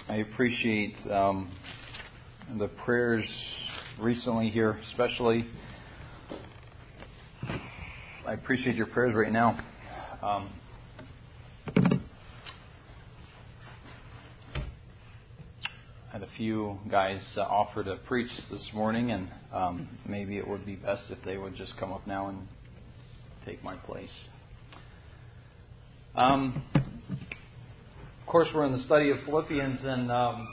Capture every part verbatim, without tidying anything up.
I appreciate um, the prayers recently here, especially. I appreciate your prayers right now. Um, I had a few guys uh, offer to preach this morning, and um, maybe it would be best if they would just come up now and take my place. Um, of course, we're in the study of Philippians, and um,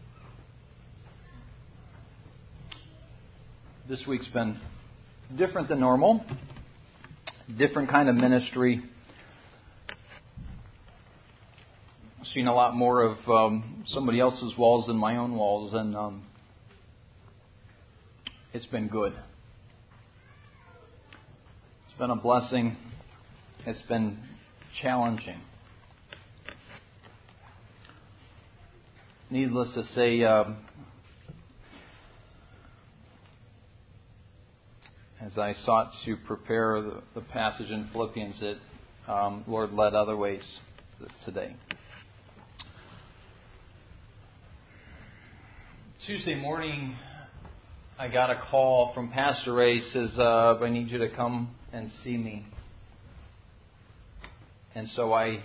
this week's been different than normal. Different kind of ministry. I've seen a lot more of um, somebody else's walls than my own walls, and um, it's been good. It's been a blessing. It's been challenging. Needless to say, um, as I sought to prepare the, the passage in Philippians, it um, Lord led other ways today. Tuesday morning, I got a call from Pastor Ray. Says, uh, "I need you to come and see me." And so I,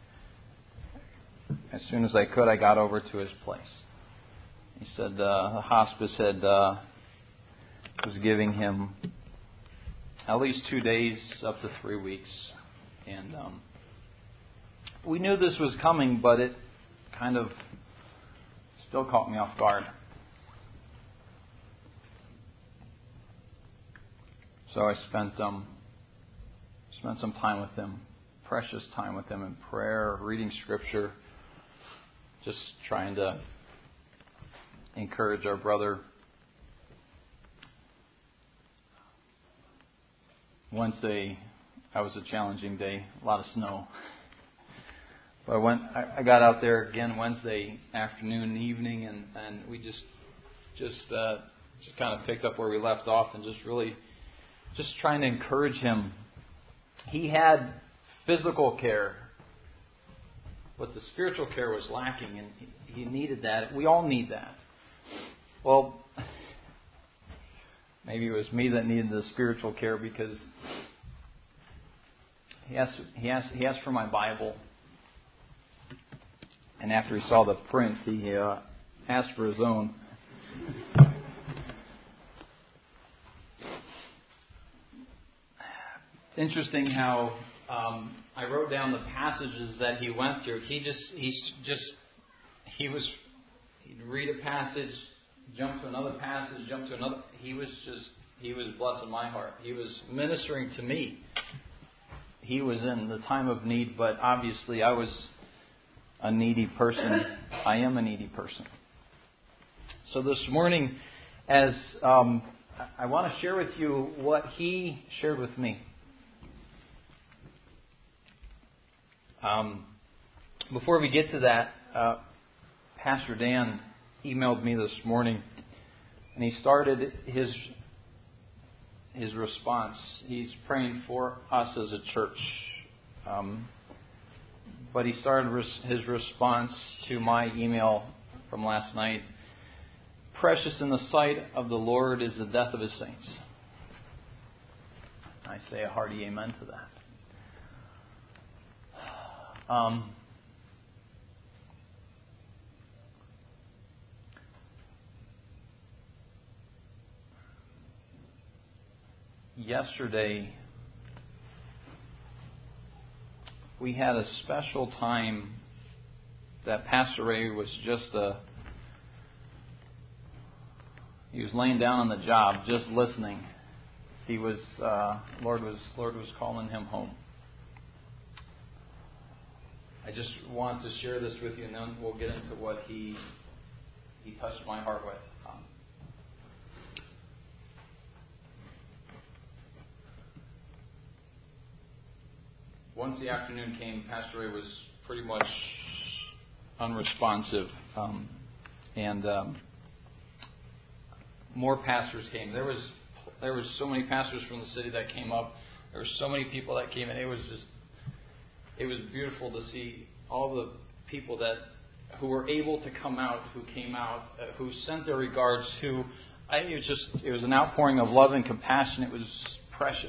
as soon as I could, I got over to his place. He said uh, the hospice had uh, was giving him at least two days, up to three weeks. And um, we knew this was coming, but it kind of still caught me off guard. So I spent um, spent some time with him, precious time with him in prayer, reading Scripture, just trying to encourage our brother. Wednesday, that was a challenging day, a lot of snow. But I went, I got out there again Wednesday afternoon and evening, and, and we just, just, uh, just kind of picked up where we left off, and just really, just trying to encourage him. He had physical care, but the spiritual care was lacking, and he needed that. We all need that. Well, maybe it was me that needed the spiritual care, because he asked, he asked, he asked for my Bible. And after he saw the print, he uh, asked for his own. Interesting how um, I wrote down the passages that he went through. He just, he just, he was, he'd read a passage, jump to another passage, jump to another. He was just, he was blessing my heart. He was ministering to me. He was in the time of need, but obviously I was a needy person. I am a needy person. So this morning, as um, I want to share with you what he shared with me. Um, before we get to that, uh, Pastor Dan emailed me this morning, and he started his his response. He's praying for us as a church, um, but he started res- his response to my email from last night. Precious in the sight of the Lord is the death of His saints. I say a hearty amen to that. Um, Yesterday, we had a special time that Pastor Ray was just a, he was laying down on the job, just listening. He was, uh, Lord was, Lord was calling him home. I just want to share this with you, and then we'll get into what he, he touched my heart with. Um, Once the afternoon came, Pastor Ray was pretty much unresponsive, um, and um, more pastors came. There was there was so many pastors from the city that came up. There were so many people that came in. It was just it was beautiful to see all the people that who were able to come out, who came out, uh, who sent their regards, who I, it was just it was an outpouring of love and compassion. It was precious.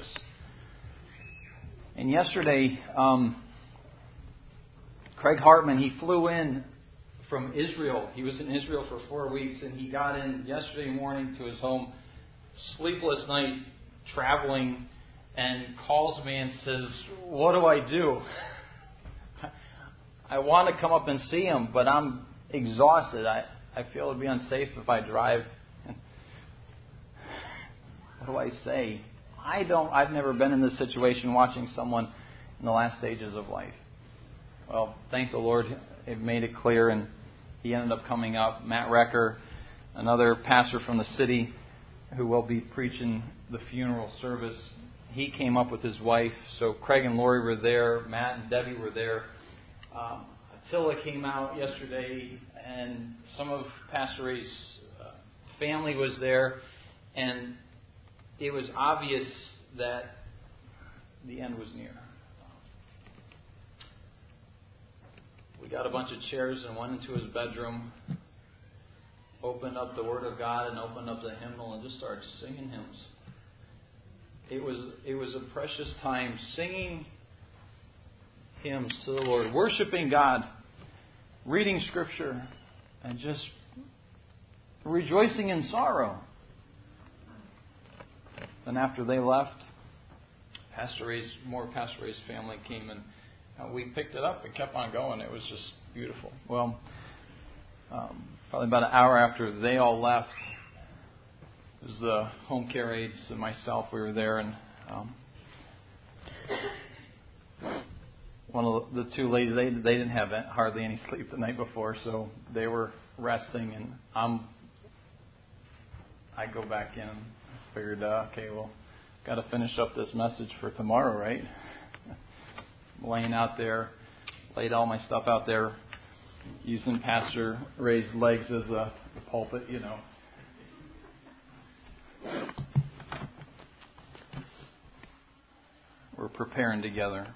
And yesterday, um, Craig Hartman, he flew in from Israel. He was in Israel for four weeks, and he got in yesterday morning to his home, sleepless night, traveling, and calls me and says, "What do I do? I want to come up and see him, but I'm exhausted. I, I feel it would be unsafe if I drive." What do I say? I don't. I've never been in this situation watching someone in the last stages of life. Well, thank the Lord, it made it clear, and he ended up coming up. Matt Recker, another pastor from the city who will be preaching the funeral service, he came up with his wife. So Craig and Lori were there. Matt and Debbie were there. Um, Attila came out yesterday, and some of Pastor Ray's uh, family was there, and it was obvious that the end was near. We got a bunch of chairs and went into his bedroom, opened up the Word of God and opened up the hymnal and just started singing hymns. It was it was a precious time singing hymns to the Lord, worshiping God, reading Scripture, and just rejoicing in sorrow. Then after they left, Pastor Ray's, more Pastor Ray's family came, and uh, we picked it up and kept on going. It was just beautiful. Well, um, probably about an hour after they all left, it was the home care aides and myself. We were there, and um, one of the two ladies, they they didn't have hardly any sleep the night before, so they were resting, and I'm I go back in. Figured, uh, okay, well, got to finish up this message for tomorrow, right? Laying out there, laid all my stuff out there, using Pastor Ray's legs as a, a pulpit, you know. We're preparing together.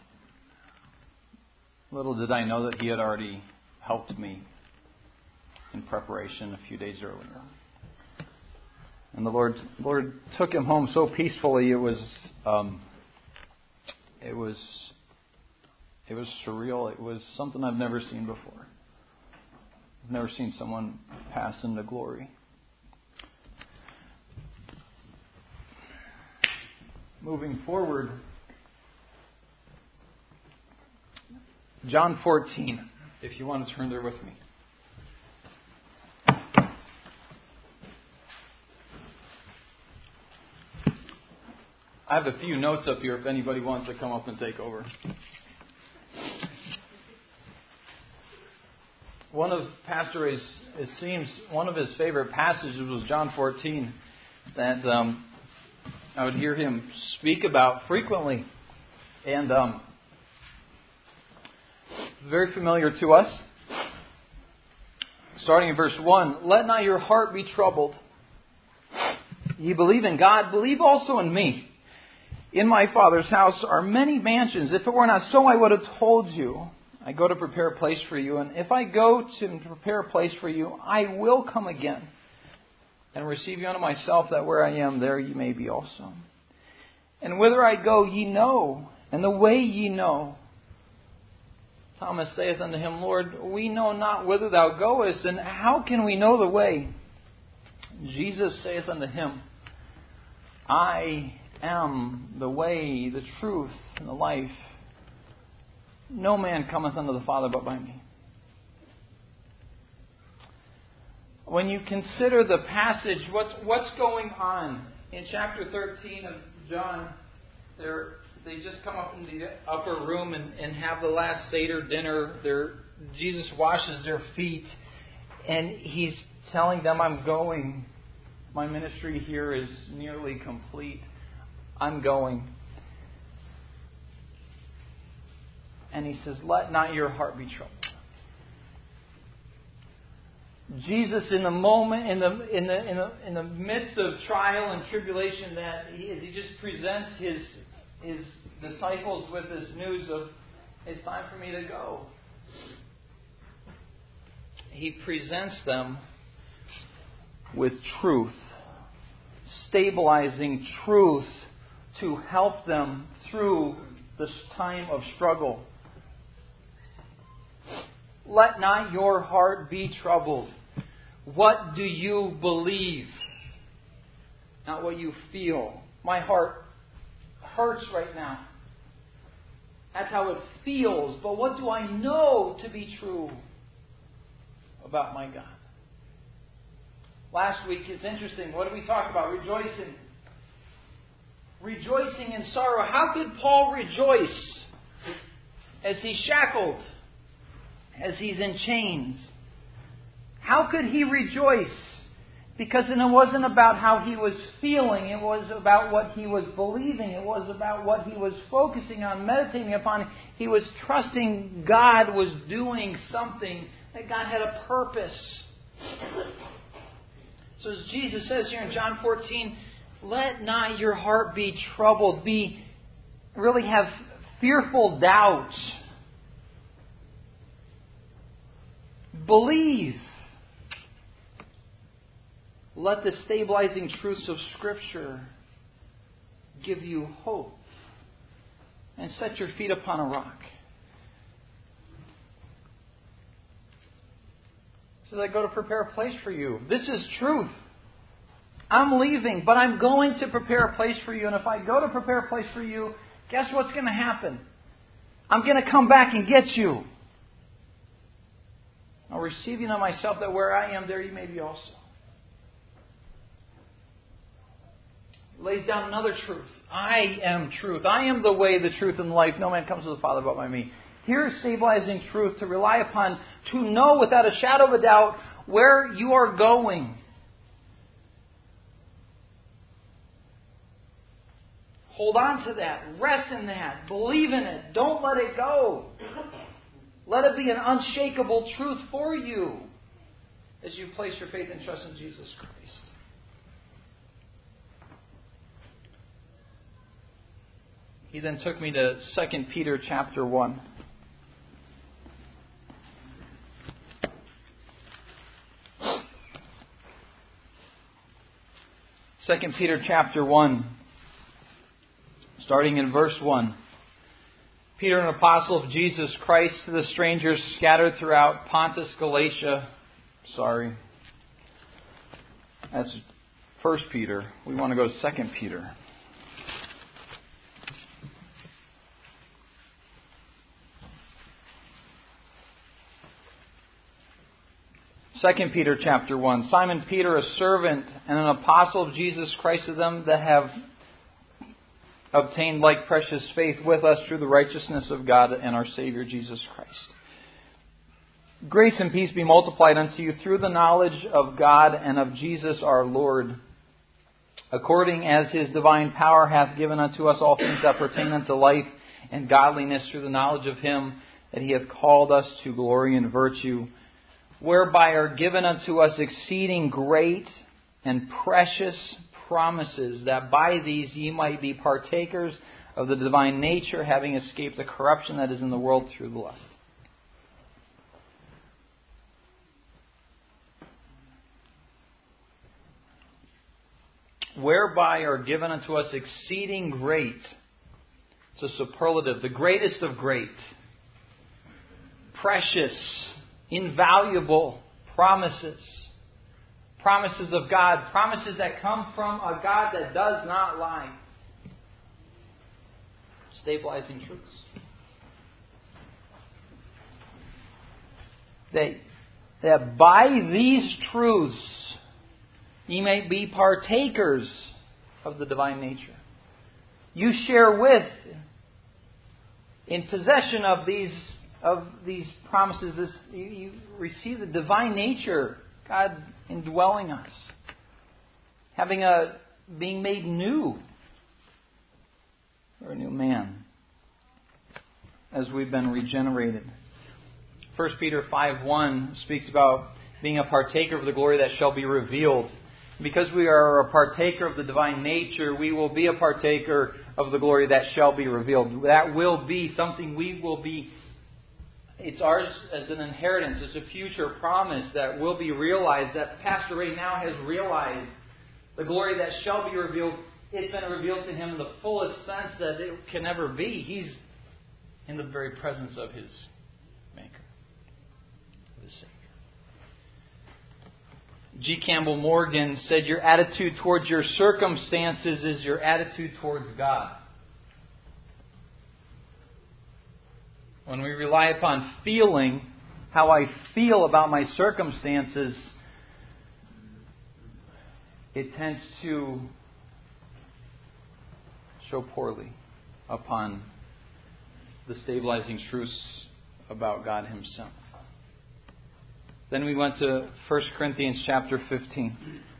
Little did I know that he had already helped me in preparation a few days earlier. And the Lord, Lord took him home so peacefully. It was, um, it was, it was surreal. It was something I've never seen before. I've never seen someone pass into glory. Moving forward, John fourteen. If you want to turn there with me. I have a few notes up here if anybody wants to come up and take over. One of Pastor Ray's, it seems, one of his favorite passages was John fourteen that um, I would hear him speak about frequently. And um, very familiar to us. Starting in verse one, "Let not your heart be troubled. Ye believe in God, believe also in me. In my Father's house are many mansions. If it were not so, I would have told you. I go to prepare a place for you. And if I go to prepare a place for you, I will come again and receive you unto myself, that where I am, there ye may be also. And whither I go, ye know, and the way ye know." Thomas saith unto him, "Lord, we know not whither thou goest, and how can we know the way?" Jesus saith unto him, "I am the way, the truth, and the life. No man cometh unto the Father but by me." When you consider the passage, what's what's going on in chapter thirteen of John, they're, they just come up in the upper room and, and have the last Seder dinner. They're, Jesus washes their feet, and he's telling them, "I'm going. My ministry here is nearly complete. I'm going." And he says, "Let not your heart be troubled." Jesus, in the moment, in the in the in the in the midst of trial and tribulation, that he, as he just presents his his disciples with this news of, "It's time for me to go." He presents them with truth, stabilizing truth to help them through this time of struggle. Let not your heart be troubled. What do you believe? Not what you feel. My heart hurts right now. That's how it feels. But what do I know to be true about my God? Last week is interesting. What did we talk about? Rejoicing. Rejoicing in sorrow. How could Paul rejoice as he's shackled, as he's in chains? How could he rejoice? Because it wasn't about how he was feeling. It was about what he was believing. It was about what he was focusing on, meditating upon. He was trusting God was doing something, that God had a purpose. So as Jesus says here in John fourteen, let not your heart be troubled. Be really have fearful doubts. Believe. Let the stabilizing truths of Scripture give you hope. And set your feet upon a rock. So I go to prepare a place for you. This is truth. I'm leaving, but I'm going to prepare a place for you. And if I go to prepare a place for you, guess what's going to happen? I'm going to come back and get you. I'll receive you to myself, that where I am, there you may be also. Lays down another truth. I am truth. I am the way, the truth, and the life. No man comes to the Father but by me. Here's stabilizing truth to rely upon, to know without a shadow of a doubt where you are going. Hold on to that. Rest in that. Believe in it. Don't let it go. Let it be an unshakable truth for you as you place your faith and trust in Jesus Christ. He then took me to Second Peter chapter one. Second Peter chapter one, starting in verse one. Peter, an apostle of Jesus Christ, to the strangers scattered throughout Pontus, Galatia. Sorry. That's First Peter. We want to go to Second Peter. Second Peter chapter one. Simon Peter, a servant and an apostle of Jesus Christ, to them that have obtained like precious faith with us through the righteousness of God and our Savior Jesus Christ. Grace and peace be multiplied unto you through the knowledge of God and of Jesus our Lord, according as His divine power hath given unto us all things that pertain unto life and godliness, through the knowledge of Him that He hath called us to glory and virtue, whereby are given unto us exceeding great and precious promises, that by these ye might be partakers of the divine nature, having escaped the corruption that is in the world through the lust. Whereby are given unto us exceeding great. It's a superlative. The greatest of great. Precious. Invaluable promises. Promises of God. Promises that come from a God that does not lie. Stabilizing truths. That, that by these truths ye may be partakers of the divine nature. You share with, in possession of these of these promises, this you, you receive the divine nature, God indwelling us, having a being made new, or a new man, as we've been regenerated. First Peter five one speaks about being a partaker of the glory that shall be revealed. Because we are a partaker of the divine nature, we will be a partaker of the glory that shall be revealed. That will be something we will be it's ours as an inheritance. It's a future promise that will be realized, that Pastor Ray now has realized. The glory that shall be revealed, it's been revealed to him in the fullest sense that it can ever be. He's in the very presence of his Maker, of his Savior. G. Campbell Morgan said, your attitude towards your circumstances is your attitude towards God. When we rely upon feeling, how I feel about my circumstances, it tends to show poorly upon the stabilizing truths about God Himself. Then we went to First Corinthians chapter fifteen.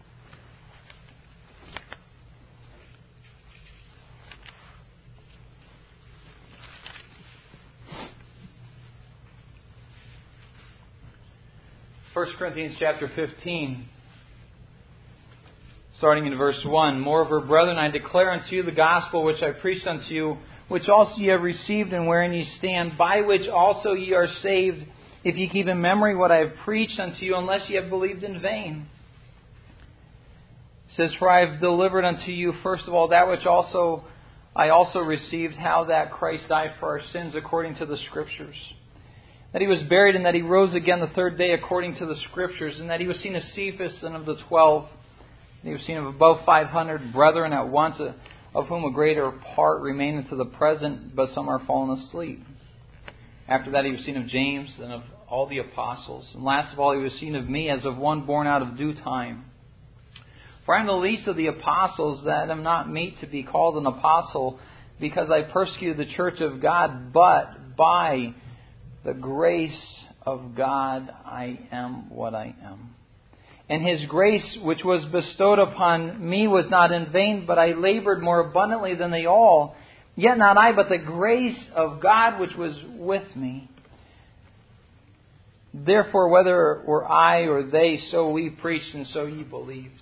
First Corinthians chapter fifteen, starting in verse one. Moreover, brethren, I declare unto you the gospel which I preached unto you, which also ye have received, and wherein ye stand, by which also ye are saved, if ye keep in memory what I have preached unto you, unless ye have believed in vain. It says, for I have delivered unto you first of all that which also I also received, how that Christ died for our sins according to the Scriptures, that He was buried, and that He rose again the third day according to the Scriptures, and that He was seen of Cephas and of the twelve, and He was seen of above five hundred brethren at once, of whom a greater part remain unto the present, but some are fallen asleep. After that He was seen of James and of all the apostles, and last of all He was seen of me, as of one born out of due time. For I am the least of the apostles, that am not meet to be called an apostle, because I persecuted the church of God, but by the grace of God I am what I am. And His grace which was bestowed upon me was not in vain, but I labored more abundantly than they all. Yet not I, but the grace of God which was with me. Therefore, whether it were I or they, so we preached, and so ye believed.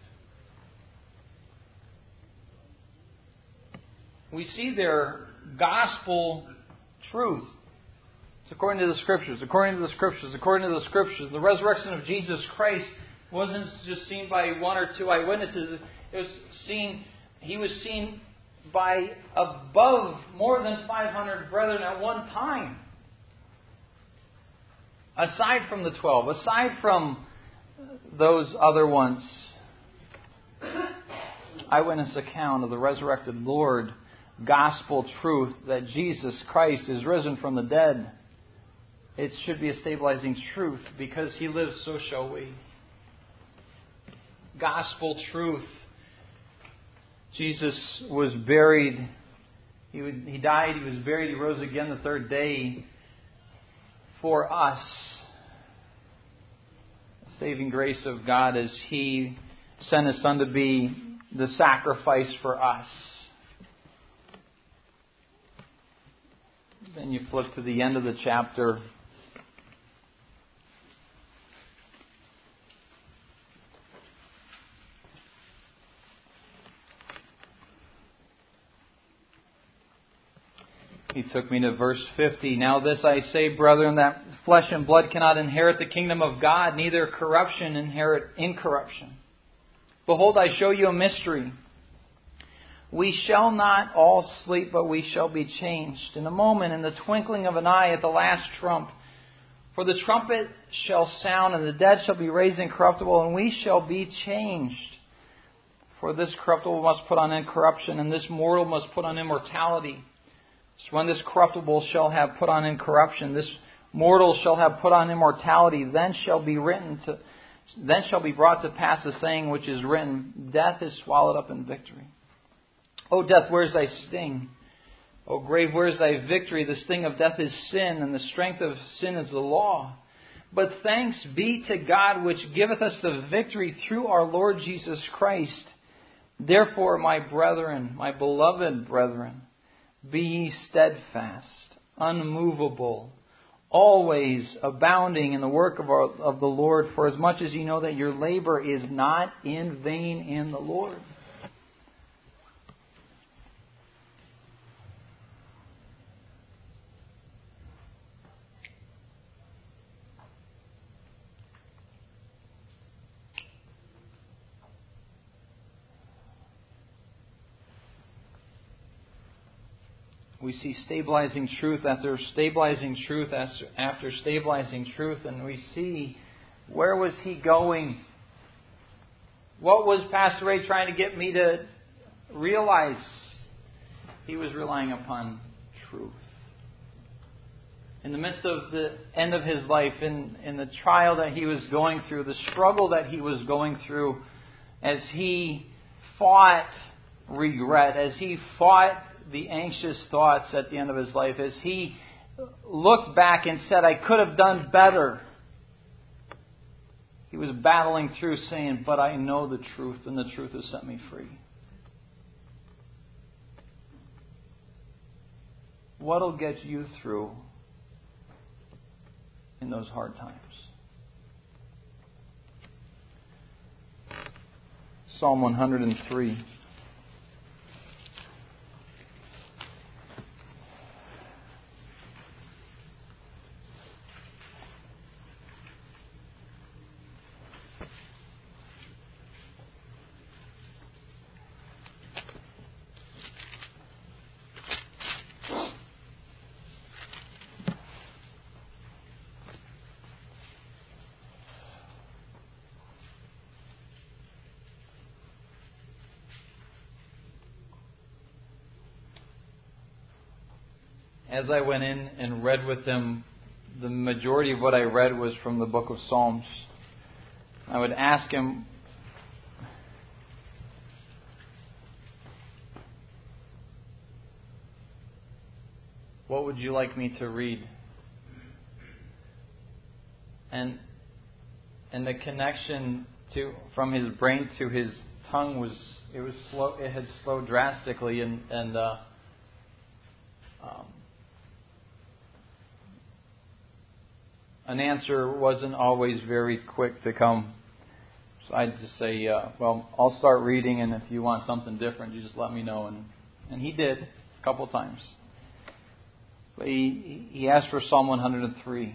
We see their gospel truth. It's according to the Scriptures, according to the Scriptures, according to the Scriptures. The resurrection of Jesus Christ wasn't just seen by one or two eyewitnesses. It was seen, He was seen by above more than five hundred brethren at one time. Aside from the twelve, aside from those other ones. Eyewitness account of the resurrected Lord, gospel truth that Jesus Christ is risen from the dead. It should be a stabilizing truth, because He lives, so shall we. Gospel truth. Jesus was buried. He, was, he died, He was buried, He rose again the third day for us. The saving grace of God as He sent His Son to be the sacrifice for us. Then you flip to the end of the chapter. He took me to verse fifty. Now this I say, brethren, that flesh and blood cannot inherit the kingdom of God, neither corruption inherit incorruption. Behold, I show you a mystery. We shall not all sleep, but we shall be changed in a moment, in the twinkling of an eye, at the last trump. For the trumpet shall sound, and the dead shall be raised incorruptible, and we shall be changed. For this corruptible must put on incorruption, and this mortal must put on immortality. So when this corruptible shall have put on incorruption, this mortal shall have put on immortality, then shall be written to, then shall be brought to pass the saying which is written, death is swallowed up in victory. O death, where is thy sting? O grave, where is thy victory? The sting of death is sin, and the strength of sin is the law. But thanks be to God, which giveth us the victory through our Lord Jesus Christ. Therefore, my brethren, my beloved brethren, be ye steadfast, unmovable, always abounding in the work of, our, of the Lord, for as much as ye know that your labor is not in vain in the Lord. we see stabilizing truth after stabilizing truth after stabilizing truth, and we see, where was he going? What was Pastor Ray trying to get me to realize? He was relying upon truth. In the midst of the end of his life, in, in the trial that he was going through, the struggle that he was going through, as he fought regret, as he fought the anxious thoughts at the end of his life, as he looked back and said, I could have done better, he was battling through saying, but I know the truth, and the truth has set me free. What'll get you through in those hard times? Psalm one hundred three. As I went in and read with them, the majority of what I read was from the book of Psalms. I would ask him, what would you like me to read? And and the connection to from his brain to his tongue was it was slow. It had slowed drastically, and and uh, um, an answer wasn't always very quick to come. So I'd just say, uh, well, I'll start reading, and if you want something different, you just let me know. And and he did a couple of times. But he he asked for Psalm one hundred three.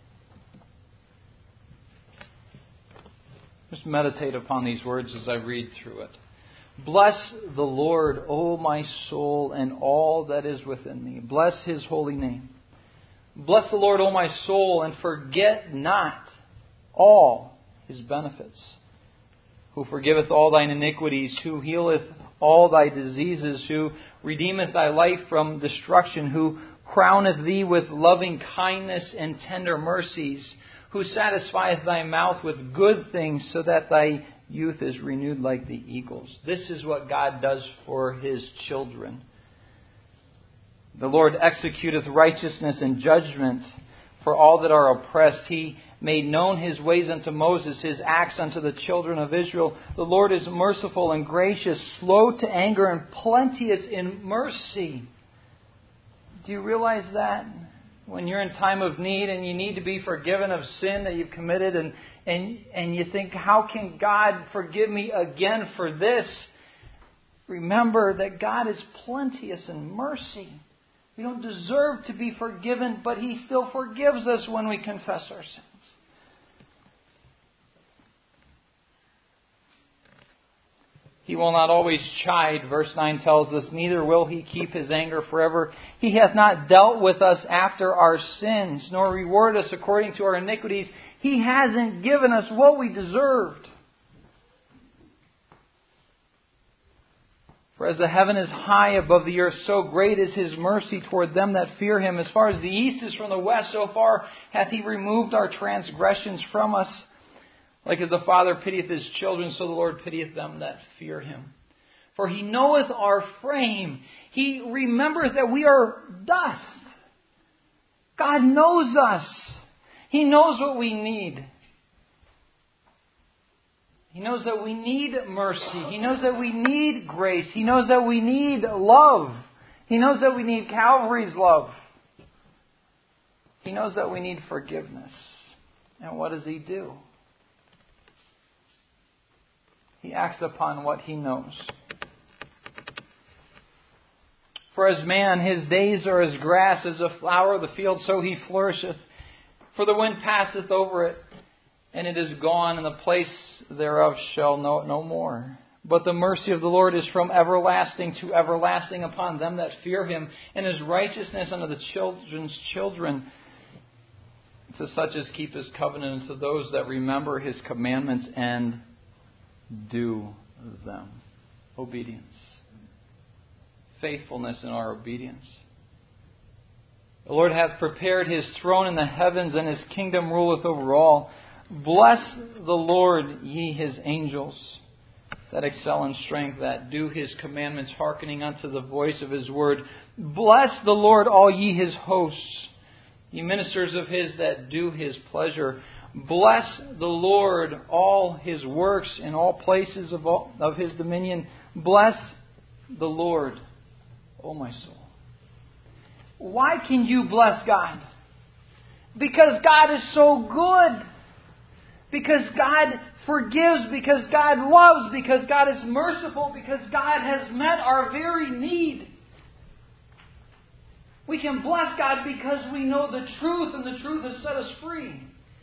Just meditate upon these words as I read through it. Bless the Lord, O my soul, and all that is within me. Bless His holy name. Bless the Lord, O my soul, and forget not all His benefits. Who forgiveth all thine iniquities, who healeth all thy diseases, who redeemeth thy life from destruction, who crowneth thee with loving kindness and tender mercies, who satisfieth thy mouth with good things, so that thy youth is renewed like the eagles. This is what God does for His children. The Lord executeth righteousness and judgment for all that are oppressed. He made known His ways unto Moses, His acts unto the children of Israel. The Lord is merciful and gracious, slow to anger, and plenteous in mercy. Do you realize that? When you're in time of need and you need to be forgiven of sin that you've committed, and, and, and you think, how can God forgive me again for this? Remember that God is plenteous in mercy. We don't deserve to be forgiven, but He still forgives us when we confess our sins. He will not always chide, verse nine tells us, neither will He keep His anger forever. He hath not dealt with us after our sins, nor reward us according to our iniquities. He hasn't given us what we deserved. For as the heaven is high above the earth, so great is His mercy toward them that fear Him. As far as the east is from the west, so far hath He removed our transgressions from us. Like as the Father pitieth His children, so the Lord pitieth them that fear Him. For He knoweth our frame. He remembereth that we are dust. God knows us. He knows what we need. He knows that we need mercy. He knows that we need grace. He knows that we need love. He knows that we need Calvary's love. He knows that we need forgiveness. And what does He do? He acts upon what He knows. For as man, his days are as grass, as a flower of the field, so he flourisheth. For the wind passeth over it, and it is gone, and the place thereof shall know it no more. But the mercy of the Lord is from everlasting to everlasting upon them that fear Him, and His righteousness unto the children's children, to such as keep His covenant, and to those that remember His commandments and do them. Obedience. Faithfulness in our obedience. The Lord hath prepared His throne in the heavens, and His kingdom ruleth over all. Bless the Lord, ye His angels, that excel in strength, that do His commandments, hearkening unto the voice of His word. Bless the Lord, all ye His hosts, ye ministers of His that do His pleasure. Bless the Lord, all His works in all places of, all, of His dominion. Bless the Lord, O my soul. Why can you bless God? Because God is so good. Because God forgives, because God loves, because God is merciful, because God has met our very need. We can bless God because we know the truth, and the truth has set us free.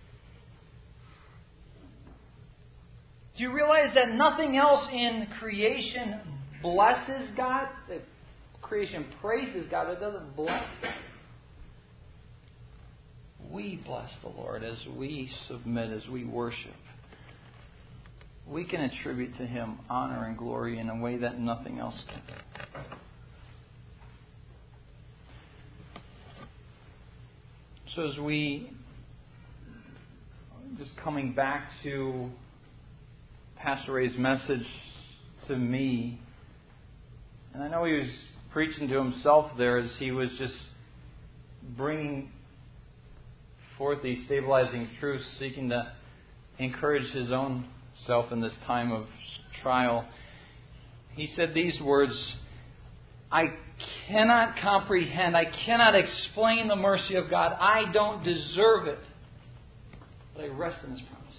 Do you realize that nothing else in creation blesses God? That creation praises God, it doesn't bless God. We bless the Lord as we submit, as we worship. We can attribute to Him honor and glory in a way that nothing else can. So as we, just coming back to Pastor Ray's message to me, and I know he was preaching to himself there as he was just bringing forth these stabilizing truths, seeking to encourage his own self in this time of trial. He said these words, I cannot comprehend, I cannot explain the mercy of God. I don't deserve it, but I rest in His promises.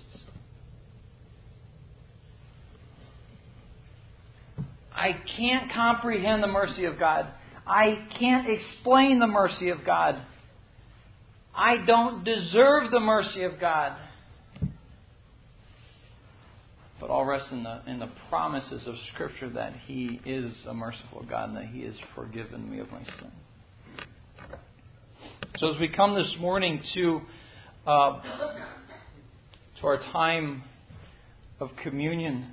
I can't comprehend the mercy of God. I can't explain the mercy of God. I don't deserve the mercy of God. But I'll rest in the, in the promises of Scripture that He is a merciful God and that He has forgiven me of my sin. So as we come this morning to, uh, to our time of communion,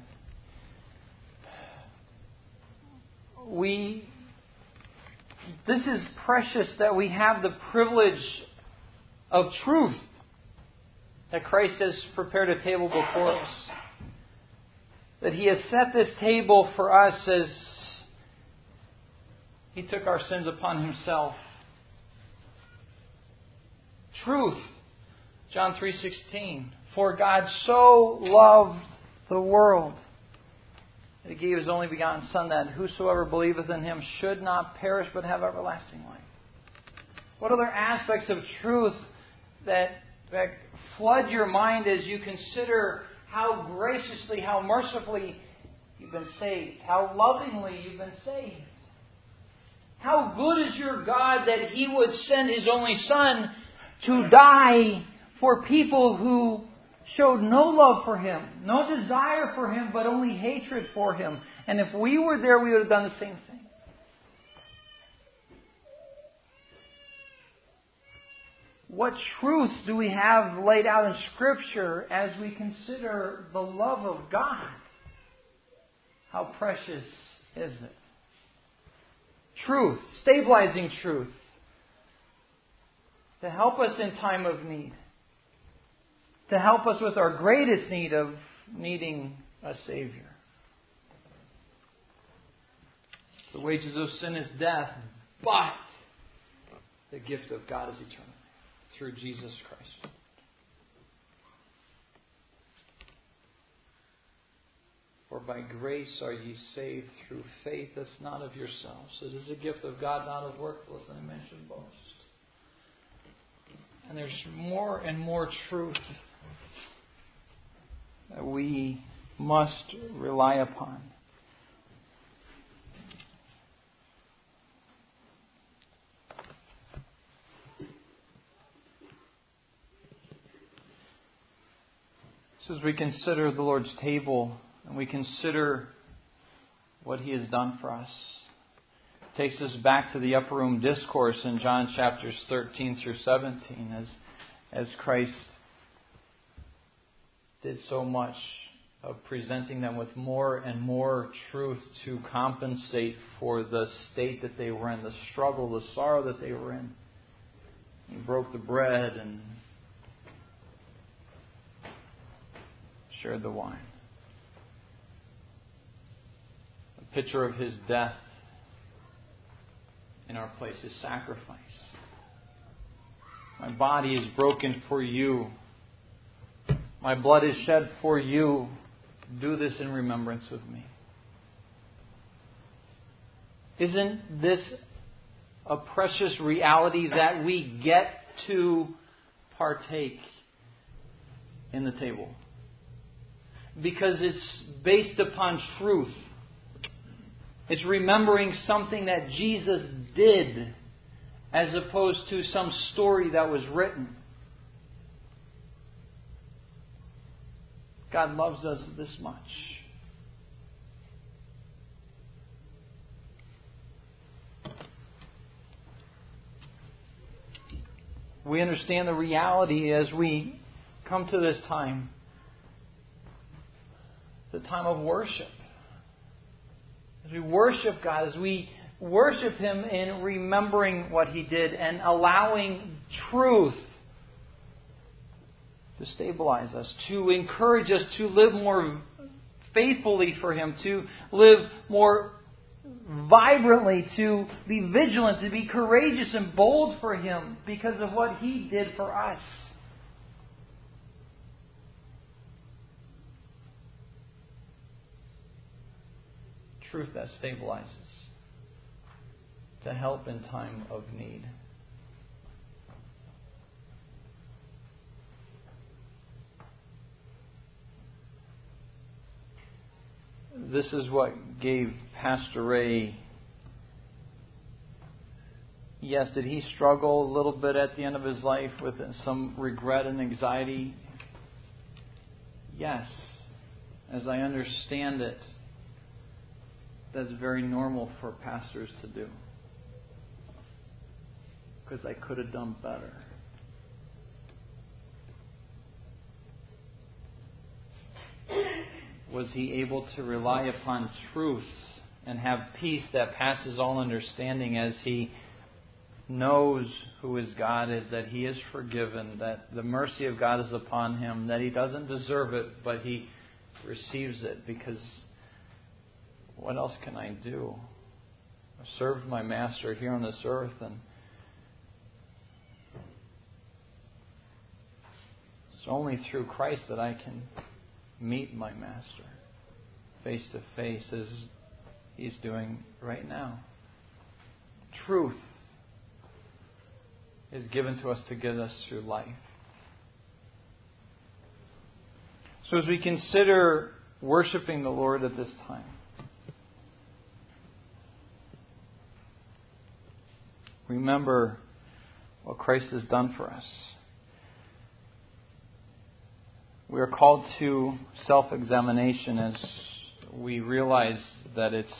we this is precious that we have the privilege of truth, that Christ has prepared a table before us, that He has set this table for us as He took our sins upon Himself. Truth, John three sixteen, for God so loved the world that He gave His only begotten Son, that whosoever believeth in Him should not perish but have everlasting life. What other aspects of truth that, that flood your mind as you consider how graciously, how mercifully you've been saved, how lovingly you've been saved? How good is your God that He would send His only Son to die for people who showed no love for Him, no desire for Him, but only hatred for Him. And if we were there, we would have done the same thing. What truths do we have laid out in Scripture as we consider the love of God? How precious is it? Truth, stabilizing truth, to help us in time of need. To help us with our greatest need of needing a Savior. The wages of sin is death, but the gift of God is eternal through Jesus Christ. For by grace are ye saved through faith, that's not of yourselves. It is a gift of God, not of works, lest any man should boast. And there's more and more truth that we must rely upon. So as we consider the Lord's table and we consider what He has done for us. It takes us back to the upper room discourse in John chapters thirteen through seventeen, as, as Christ did so much of presenting them with more and more truth to compensate for the state that they were in, the struggle, the sorrow that they were in. He broke the bread and shared the wine. A picture of His death in our place, His sacrifice. My body is broken for you. My blood is shed for you. Do this in remembrance of me. Isn't this a precious reality that we get to partake in the table? Because it's based upon truth. It's remembering something that Jesus did as opposed to some story that was written. God loves us this much. We understand the reality as we come to this time, the time of worship. As we worship God, as we worship Him in remembering what He did and allowing truth to stabilize us, to encourage us to live more faithfully for Him, to live more vibrantly, to be vigilant, to be courageous and bold for Him because of what He did for us. Truth that stabilizes, to help in time of need. This is what gave Pastor Ray. Yes, did he struggle a little bit at the end of his life with some regret and anxiety? Yes. As I understand it, that's very normal for pastors to do. Because I could have done better. Was he able to rely upon truth and have peace that passes all understanding as he knows who his God is, that he is forgiven, that the mercy of God is upon him, that he doesn't deserve it, but he receives it because what else can I do? I've served my Master here on this earth, and it's only through Christ that I can meet my Master face to face as He's doing right now. Truth is given to us to get us through life. So as we consider worshiping the Lord at this time, remember what Christ has done for us. We are called to self-examination as we realize that it's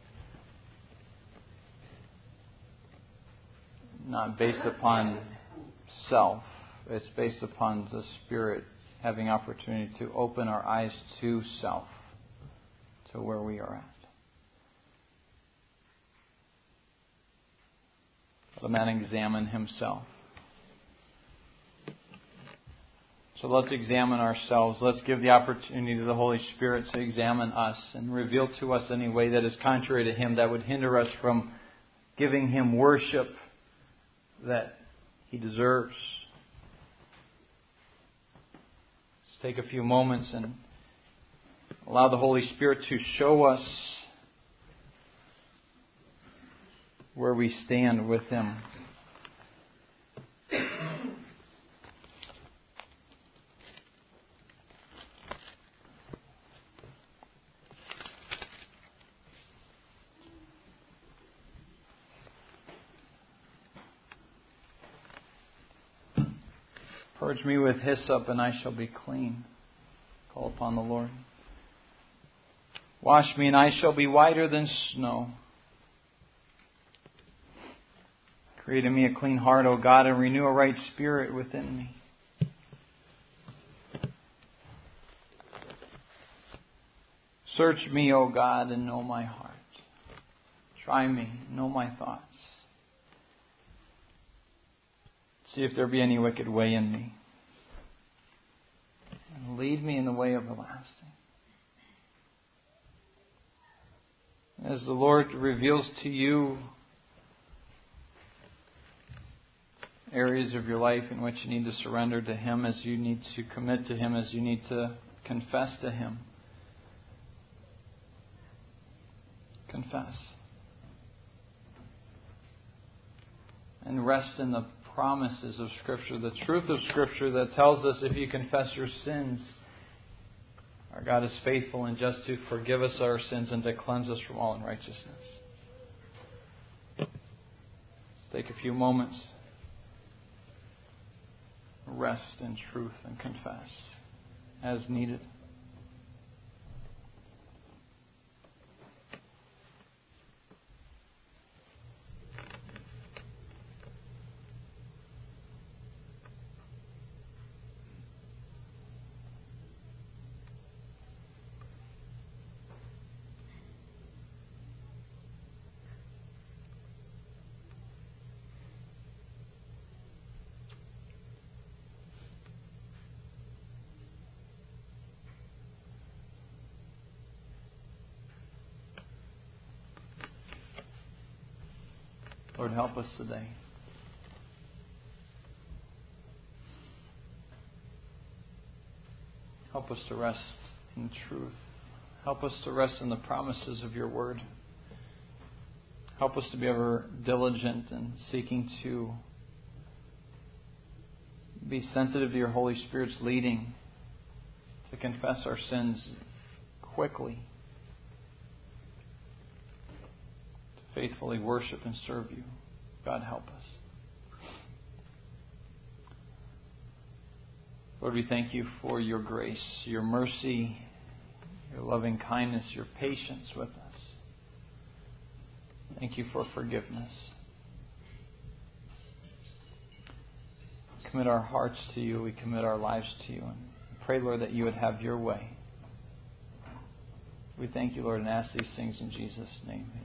not based upon self. It's based upon the Spirit having opportunity to open our eyes to self, to where we are at. Let a man examine himself. So let's examine ourselves. Let's give the opportunity to the Holy Spirit to examine us and reveal to us any way that is contrary to Him, that would hinder us from giving Him worship that He deserves. Let's take a few moments and allow the Holy Spirit to show us where we stand with Him. Purge me with hyssop, and I shall be clean. Call upon the Lord. Wash me, and I shall be whiter than snow. Create in me a clean heart, O God, and renew a right spirit within me. Search me, O God, and know my heart. Try me, know my thoughts. See if there be any wicked way in me. And lead me in the way everlasting. As the Lord reveals to you areas of your life in which you need to surrender to Him, as you need to commit to Him, as you need to confess to Him, confess. And rest in the promises of Scripture, the truth of Scripture that tells us if you confess your sins, our God is faithful and just to forgive us our sins and to cleanse us from all unrighteousness. Let's take a few moments. Rest in truth and confess as needed. Lord, help us today. Help us to rest in truth. Help us to rest in the promises of your word. Help us to be ever diligent in seeking to be sensitive to your Holy Spirit's leading, to confess our sins quickly, faithfully worship and serve you. God, help us. Lord, we thank you for your grace, your mercy, your loving kindness, your patience with us. Thank you for forgiveness. We commit our hearts to you. We commit our lives to you. And pray, Lord, that you would have your way. We thank you, Lord, and ask these things in Jesus' name.